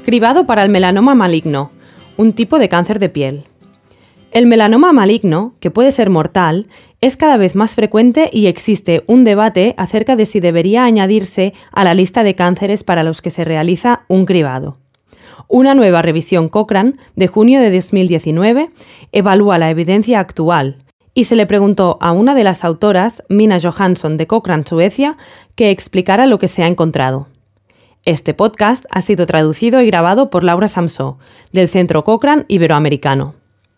Cribado para el melanoma maligno, un tipo de cáncer de piel. El melanoma maligno, que puede ser mortal, es cada vez más frecuente y existe un debate acerca de si debería añadirse a la lista de cánceres para los que se realiza un cribado. Una nueva revisión Cochrane de junio de 2019 evalúa la evidencia actual y se le preguntó a una de las autoras, Mina Johansson de Cochrane, Suecia, que explicara lo que se ha encontrado. Este podcast ha sido traducido y grabado por Laura Samsó, del Centro Cochrane Iberoamericano.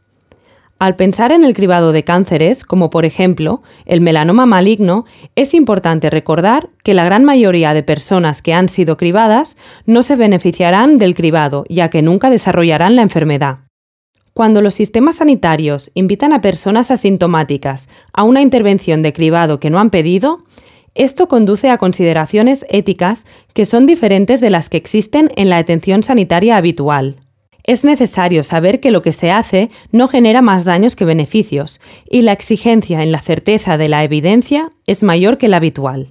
Al pensar en el cribado de cánceres, como por ejemplo el melanoma maligno, es importante recordar que la gran mayoría de personas que han sido cribadas no se beneficiarán del cribado, ya que nunca desarrollarán la enfermedad. Cuando los sistemas sanitarios invitan a personas asintomáticas a una intervención de cribado que no han pedido, esto conduce a consideraciones éticas que son diferentes de las que existen en la atención sanitaria habitual. Es necesario saber que lo que se hace no genera más daños que beneficios, y la exigencia en la certeza de la evidencia es mayor que la habitual.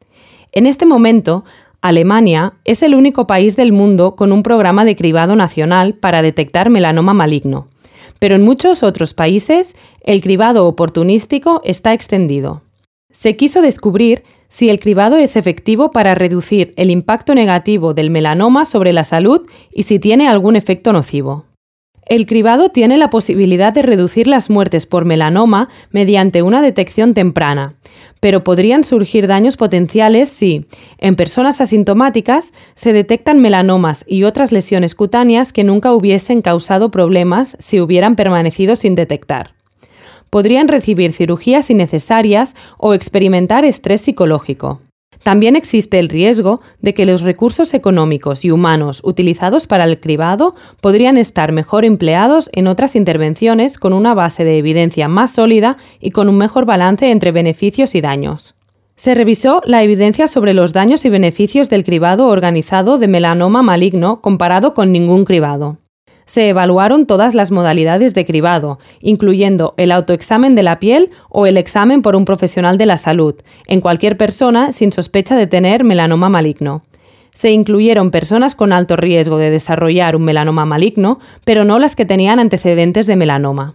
En este momento, Alemania es el único país del mundo con un programa de cribado nacional para detectar melanoma maligno, pero en muchos otros países el cribado oportunístico está extendido. Se quiso descubrir si el cribado es efectivo para reducir el impacto negativo del melanoma sobre la salud y si tiene algún efecto nocivo. El cribado tiene la posibilidad de reducir las muertes por melanoma mediante una detección temprana, pero podrían surgir daños potenciales si, en personas asintomáticas, se detectan melanomas y otras lesiones cutáneas que nunca hubiesen causado problemas si hubieran permanecido sin detectar. Podrían recibir cirugías innecesarias o experimentar estrés psicológico. También existe el riesgo de que los recursos económicos y humanos utilizados para el cribado podrían estar mejor empleados en otras intervenciones con una base de evidencia más sólida y con un mejor balance entre beneficios y daños. Se revisó la evidencia sobre los daños y beneficios del cribado organizado de melanoma maligno comparado con ningún cribado. Se evaluaron todas las modalidades de cribado, incluyendo el autoexamen de la piel o el examen por un profesional de la salud, en cualquier persona sin sospecha de tener melanoma maligno. Se incluyeron personas con alto riesgo de desarrollar un melanoma maligno, pero no las que tenían antecedentes de melanoma.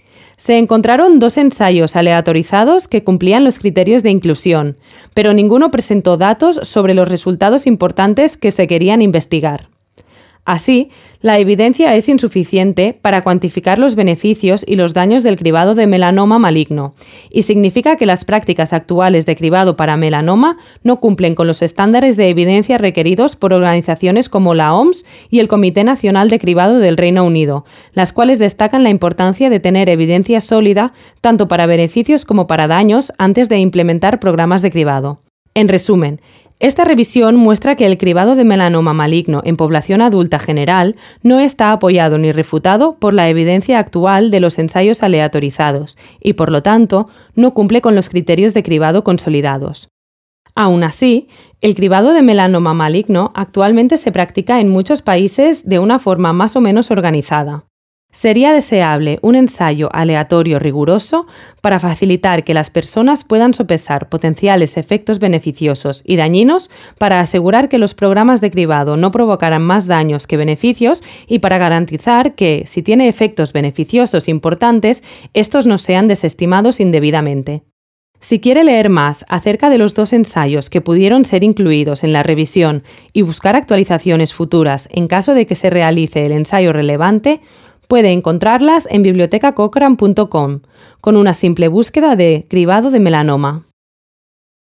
Se encontraron 2 ensayos aleatorizados que cumplían los criterios de inclusión, pero ninguno presentó datos sobre los resultados importantes que se querían investigar. Así, la evidencia es insuficiente para cuantificar los beneficios y los daños del cribado de melanoma maligno, y significa que las prácticas actuales de cribado para melanoma no cumplen con los estándares de evidencia requeridos por organizaciones como la OMS y el Comité Nacional de Cribado del Reino Unido, las cuales destacan la importancia de tener evidencia sólida tanto para beneficios como para daños antes de implementar programas de cribado. En resumen, esta revisión muestra que el cribado de melanoma maligno en población adulta general no está apoyado ni refutado por la evidencia actual de los ensayos aleatorizados y, por lo tanto, no cumple con los criterios de cribado consolidados. Aún así, el cribado de melanoma maligno actualmente se practica en muchos países de una forma más o menos organizada. Sería deseable un ensayo aleatorio riguroso para facilitar que las personas puedan sopesar potenciales efectos beneficiosos y dañinos para asegurar que los programas de cribado no provocaran más daños que beneficios y para garantizar que, si tiene efectos beneficiosos importantes, estos no sean desestimados indebidamente. Si quiere leer más acerca de los 2 ensayos que pudieron ser incluidos en la revisión y buscar actualizaciones futuras en caso de que se realice el ensayo relevante, puede encontrarlas en bibliotecacochrane.com con una simple búsqueda de cribado de melanoma.